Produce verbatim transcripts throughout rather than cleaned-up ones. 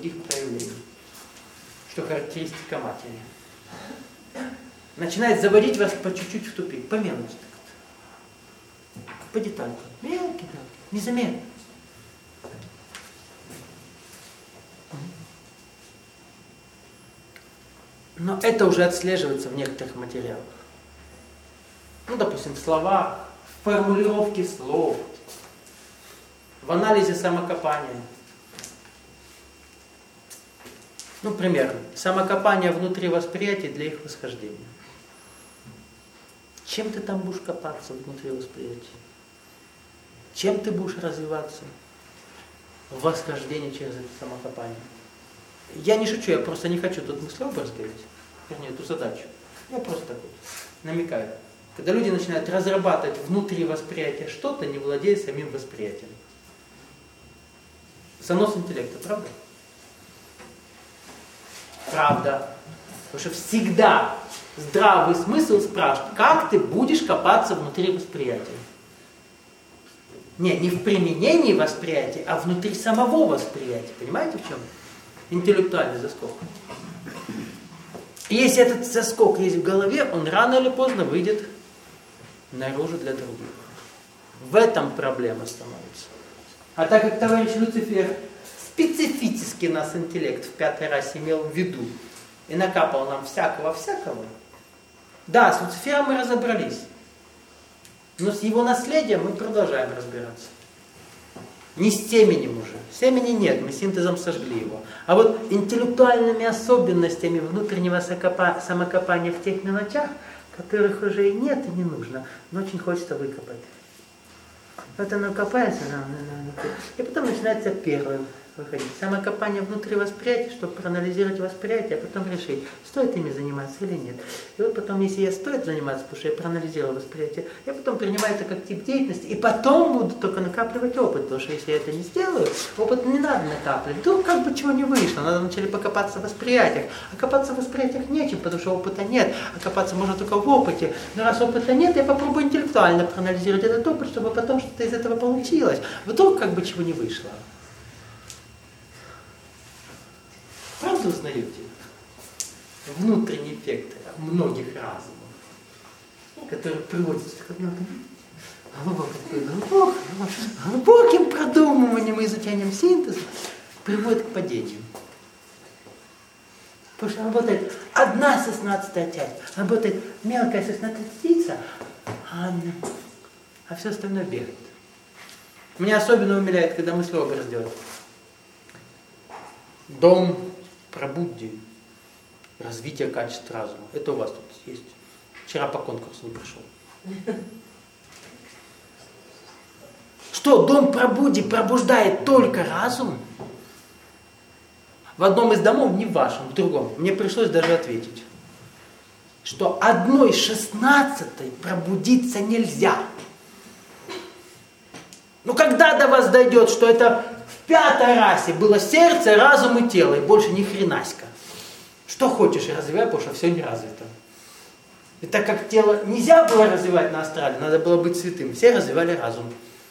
других проявлений, что характеристика матери. Начинает заводить вас по чуть-чуть в тупик, по мелочи. По деталькам. Мелкий-мелкий, незаметно. Но это уже отслеживается в некоторых материалах. Ну, допустим, в словах, в формулировке слов, в анализе самокопания. Ну, примерно, самокопание внутри восприятия для их восхождения. Чем ты там будешь копаться внутри восприятия? Чем ты будешь развиваться в восхождении через это самокопание? Я не шучу, я просто не хочу тут мыслеобраз говорить, вернее, эту задачу. Я просто так вот намекаю. Когда люди начинают разрабатывать внутри восприятия что-то, не владея самим восприятием. Занос интеллекта, правда? Правда. Потому что всегда здравый смысл спрашивает, как ты будешь копаться внутри восприятия. Не, не в применении восприятия, а внутри самого восприятия. Понимаете, в чем? Интеллектуальный заскок. И если этот заскок есть в голове, он рано или поздно выйдет наружу для других. В этом проблема становится. А так как товарищ Люцифер специфически нас интеллект в пятой расе имел в виду и накапал нам всякого-всякого, да, с Люцифером мы разобрались, но с его наследием мы продолжаем разбираться. Не с теменем уже. Семени нет, мы синтезом сожгли его. А вот интеллектуальными особенностями внутреннего самокопания в тех мелочах, которых уже и нет и не нужно, но очень хочется выкопать. Вот оно копается, и потом начинается первое выходить. Самокопание внутри восприятия, чтобы проанализировать восприятие, а потом решить, стоит ими заниматься или нет. И вот потом, если я стоит заниматься, потому что я проанализировал восприятие, я потом принимаю это как тип деятельности, и потом буду только накапливать опыт, потому что если я это не сделаю, опыт не надо накапливать. Вдруг как бы чего не вышло, надо вначале покопаться в восприятиях. А копаться в восприятиях нечем, потому что опыта нет, а копаться можно только в опыте. Но раз опыта нет, я попробую интеллектуально проанализировать этот опыт, чтобы потом что-то из этого получилось. Вдруг как бы чего не вышло. Правда узнаете? Внутренний эффект многих разумов, которые приводят к глубоким, глубоким продумыванием и изучением синтеза, приводят к падению. Потому что работает одна шестнадцатая часть, работает мелкая шестнадцатая частица, а, а все остальное бегает. Меня особенно умиляет, когда мыслеобраз делают. Дом пробудди, развитие качеств разума. Это у вас тут есть. Вчера по конкурсу не пришел. Что, дом пробудди пробуждает только разум? В одном из домов, не в вашем, в другом, мне пришлось даже ответить, что одной шестнадцатой пробудиться нельзя. Ну когда до вас дойдет, что это в пятой расе было сердце, разум и тело, и больше ни хренаська. Что хочешь развивай, потому что все не развито. И так как тело нельзя было развивать на астрале, надо было быть святым, все развивали разум.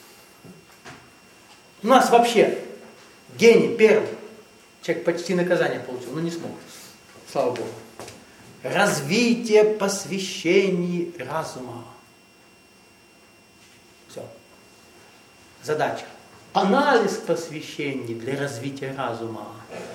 У нас вообще гений первый, человек почти наказание получил, но не смог. Слава Богу. Развитие посвящений разума. Все. Задача. Анализ посвящений для развития разума.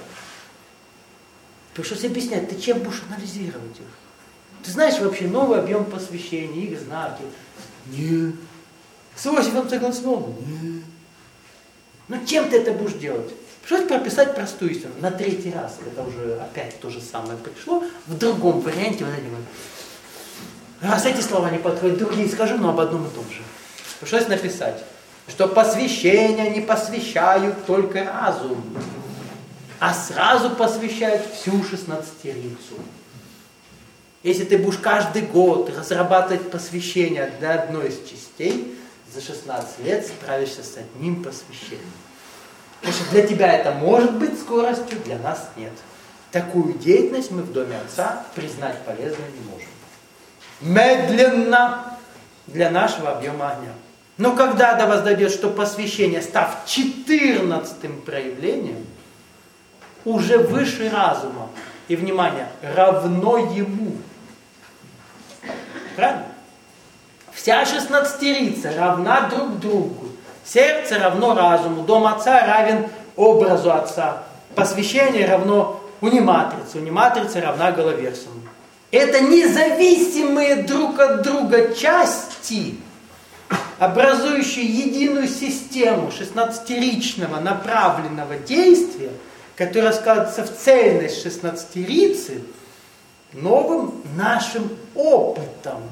Пришлось объяснять, ты чем будешь анализировать их? Ты знаешь вообще новый объем посвящений, их знаки? Нет. С Иосифом согласовано? Нет. Ну чем ты это будешь делать? Пришлось прописать простую истину. На третий раз, когда уже опять то же самое пришло, в другом варианте, раз эти слова не подходят, другие скажу, но об одном и том же. Пришлось написать, что посвящения не посвящают только разум, а сразу посвящают всю шестнадцатерицу. Если ты будешь каждый год разрабатывать посвящение для одной из частей, за шестнадцать лет справишься с одним посвящением. Потому что для тебя это может быть скоростью, для нас нет. Такую деятельность мы в доме Отца признать полезной не можем. Медленно для нашего объема огня. Но когда до вас дойдет, что посвящение, став четырнадцатым проявлением, уже выше разума. И, внимание, равно ему. Правильно? Вся шестнадцатерица равна друг другу. Сердце равно разуму. Дом Отца равен образу Отца. Посвящение равно униматрице. Униматрица равна головерсуму. Это независимые друг от друга части, образующие единую систему шестнадцатеричного направленного действия, которая складывается в цельность шестнадцатерицы новым нашим опытом.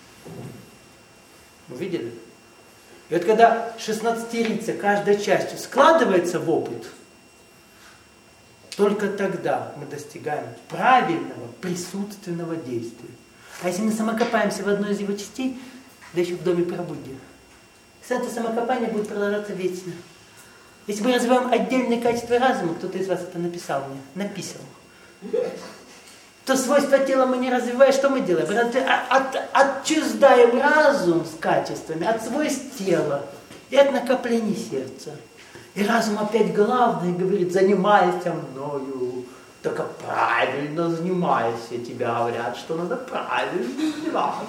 Вы видели? И вот когда шестнадцатерица каждой частью складывается в опыт, только тогда мы достигаем правильного присутственного действия. А если мы самокопаемся в одной из его частей, да еще в доме пробудди, это самокопание будет продолжаться вечно. Если мы развиваем отдельные качества разума, кто-то из вас это написал мне, написал, то свойства тела мы не развиваем, что мы делаем? От, от, отчуждаем разум с качествами от свойств тела и от накоплений сердца. И разум опять главный говорит: занимайся мною, только правильно занимайся. Тебе говорят, что надо правильно заниматься.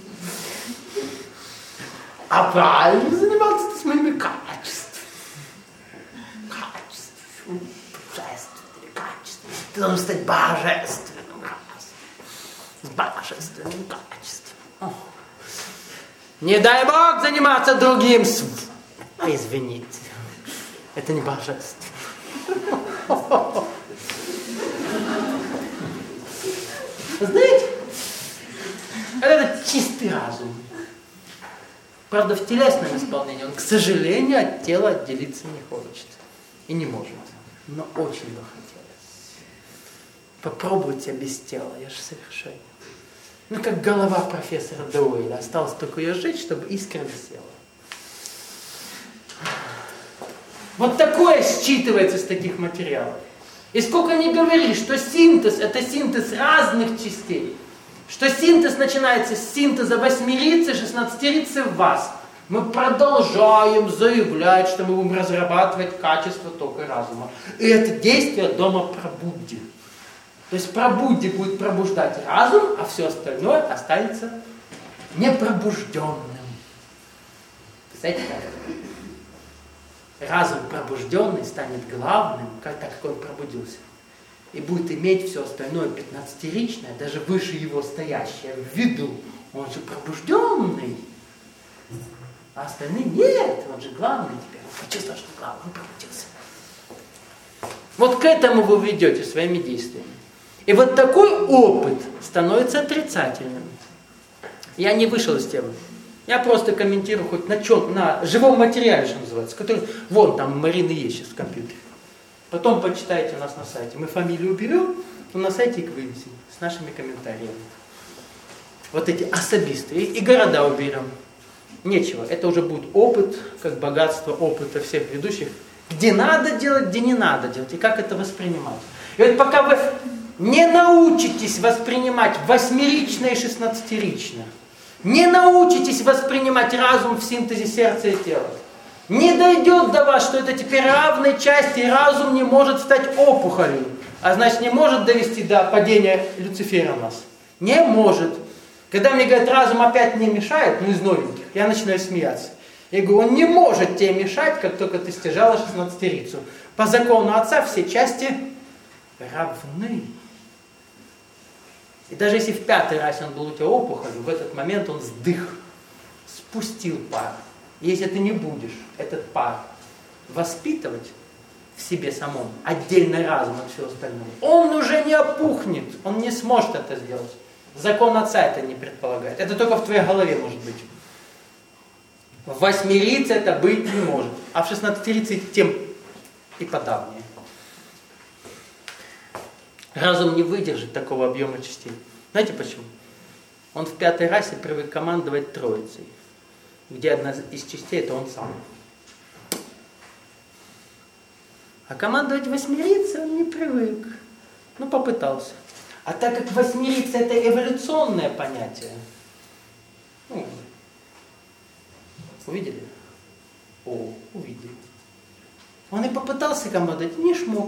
А правильно заниматься с моими качествами. Качествами. Божественными качествами. Ты должен стать божественным разумом. С божественным качеством. О. Не дай Бог заниматься другим. Извините. Это не божественно. Знаете, это чистый разум. Правда, в телесном исполнении он, к сожалению, от тела отделиться не хочет. И не может. Но очень бы хотелось. Попробуйте без тела, я же совершенно. Ну, как голова профессора Дуэйля. Осталось только ее сжечь, чтобы искра висела. Вот такое считывается с таких материалов. И сколько ни говори, что синтез – это синтез разных частей, что синтез начинается с синтеза восьмерицы, шестнадцатерицы в вас, мы продолжаем заявлять, что мы будем разрабатывать качество тока разума. И это действие дома пробудди. То есть пробудди будет пробуждать разум, а все остальное останется непробужденным. Представляете, как это? Разум пробужденный станет главным, как, так как он пробудился. И будет иметь все остальное пятнадцатеричное, даже выше его стоящее в виду. Он же пробужденный. А остальные нет, он же главный теперь. Он почувствовал, что главный, он пробудился. Вот к этому вы ведете своими действиями. И вот такой опыт становится отрицательным. Я не вышел из темы. Я просто комментирую хоть на чем, на живом материале, что называется, который, вон там Марины есть сейчас в компьютере. Потом почитайте у нас на сайте. Мы фамилию уберем, но на сайте их вывесим с нашими комментариями. Вот эти особисты. И, и города уберем. Нечего. Это уже будет опыт, как богатство опыта всех ведущих. Где надо делать, где не надо делать. И как это воспринимать. И вот пока вы не научитесь воспринимать восьмеричное и шестнадцатеричное, не научитесь воспринимать разум в синтезе сердца и тела, не дойдет до вас, что это теперь равной части, и разум не может стать опухолью, а значит не может довести до падения Люцифера у нас. Не может. Когда мне говорят, разум опять не мешает, ну из новеньких, я начинаю смеяться. Я говорю, он не может тебе мешать, как только ты стяжала шестнадцатерицу. По закону Отца все части равны. И даже если в пятый раз он был у тебя опухолью, в этот момент он сдых, спустил пар. Если ты не будешь этот пар воспитывать в себе самом, отдельный разум от всего остального, он уже не опухнет, он не сможет это сделать. Закон Отца это не предполагает. Это только в твоей голове может быть. В восьмерице это быть не может, а в шестнадцатерице тем и подавнее. Разум не выдержит такого объема частей. Знаете почему? Он в пятой расе привык командовать Троицей, где одна из частей это он сам. А командовать восьмерицей он не привык. Ну, попытался. А так как восьмерица это эволюционное понятие, ну, увидели? О, увидели. Он и попытался командовать, не смог.